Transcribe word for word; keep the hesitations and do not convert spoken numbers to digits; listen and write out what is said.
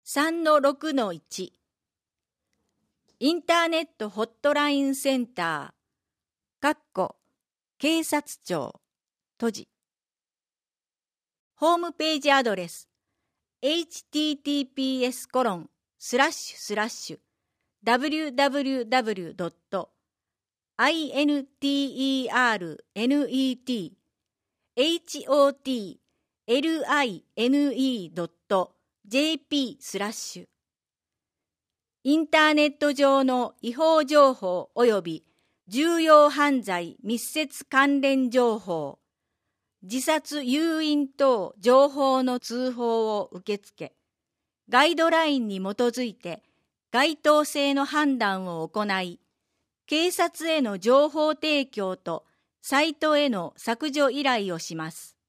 さんのろくのいち インターネットホットラインセンター、かっこ警察庁、閉じ。ホームページアドレス エイチティーティーピーエスコロンスラッシュスラッシュダブリューダブリューダブリュードットインターネットホットラインドットジェーピースラッシュインターネット上の違法情報及び重要犯罪密接関連情報、自殺誘引等情報の通報を受け付け、ガイドラインに基づいて該当性の判断を行い、警察への情報提供とサイトへの削除依頼をします。